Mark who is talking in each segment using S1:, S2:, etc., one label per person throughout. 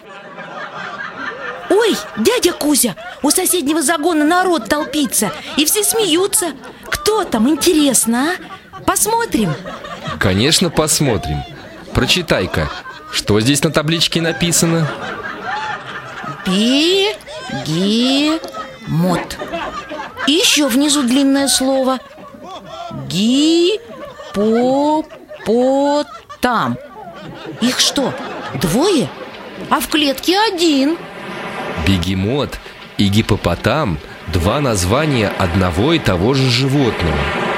S1: Ой, дядя Кузя, у соседнего загона народ толпится, и все смеются. Кто там, интересно, а? Посмотрим?
S2: Конечно, посмотрим. Прочитай-ка, что здесь на табличке написано?
S1: Бегемот. И еще внизу длинное слово. Гипопотам. Их что, двое? А в клетке один.
S2: Бегемот и гипопотам – два названия одного и того же животного.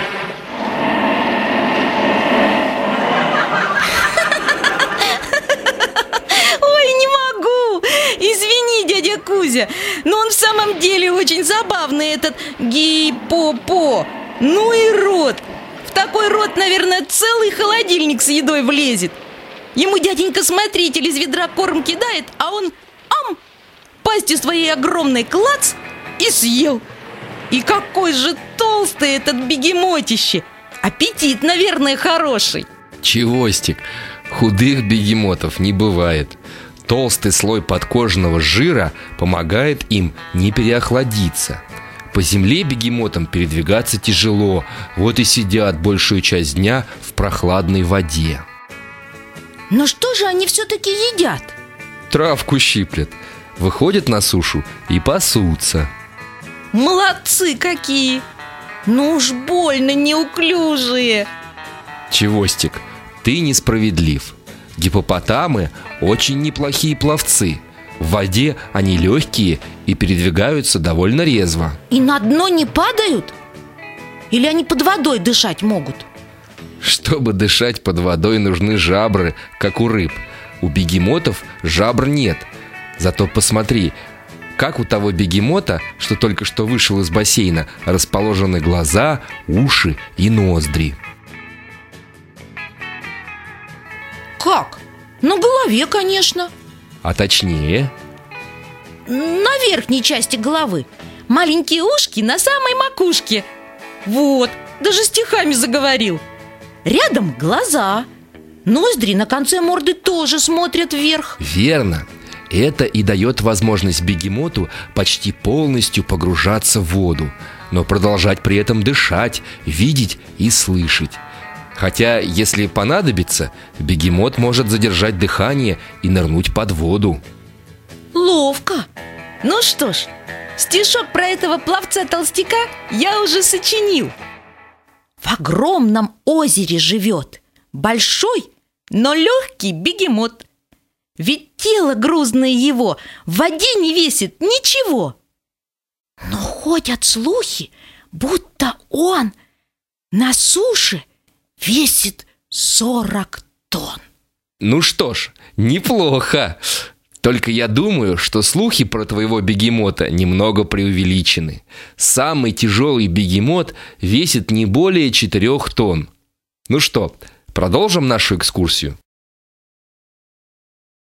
S1: Ой, не могу! Извини, дядя Кузя, но он в самом деле очень забавный, этот гипопо. Ну и рот! В такой рот, наверное, целый холодильник с едой влезет. Ему дяденька-смотритель из ведра корм кидает, а он пастью своей огромной клац и съел. И какой же толстый этот бегемотище! Аппетит, наверное, хороший.
S2: Чевостик, худых бегемотов не бывает. Толстый слой подкожного жира помогает им не переохладиться. По земле бегемотам передвигаться тяжело, вот и сидят большую часть дня в прохладной воде.
S1: Но что же они все-таки едят?
S2: Травку щиплет, выходят на сушу и пасутся.
S1: Молодцы какие! Ну уж больно неуклюжие.
S2: Чевостик, ты несправедлив. Гипопотамы очень неплохие пловцы. В воде они легкие и передвигаются довольно резво.
S1: И на дно не падают? Или они под водой дышать могут?
S2: Чтобы дышать под водой, нужны жабры, как у рыб. У бегемотов жабр нет. Зато посмотри, как у того бегемота, что только что вышел из бассейна, расположены глаза, уши и ноздри.
S1: Как? На голове, конечно.
S2: А точнее?
S1: На верхней части головы. Маленькие ушки на самой макушке. Вот, даже стихами заговорил. Рядом глаза. Ноздри на конце морды тоже смотрят вверх.
S2: Верно. Это и дает возможность бегемоту почти полностью погружаться в воду, но продолжать при этом дышать, видеть и слышать. Хотя, если понадобится, бегемот может задержать дыхание и нырнуть под воду.
S1: Ловко. Ну что ж, стишок про этого пловца-толстяка я уже сочинил. В огромном озере живет большой, но легкий бегемот. Ведь тело грузное его в воде не весит ничего. Но ходят слухи, будто он на суше весит 40 тонн.
S2: Ну что ж, неплохо. Только я думаю, что слухи про твоего бегемота немного преувеличены. Самый тяжелый бегемот весит не более 4 тонн. Ну что, продолжим нашу экскурсию?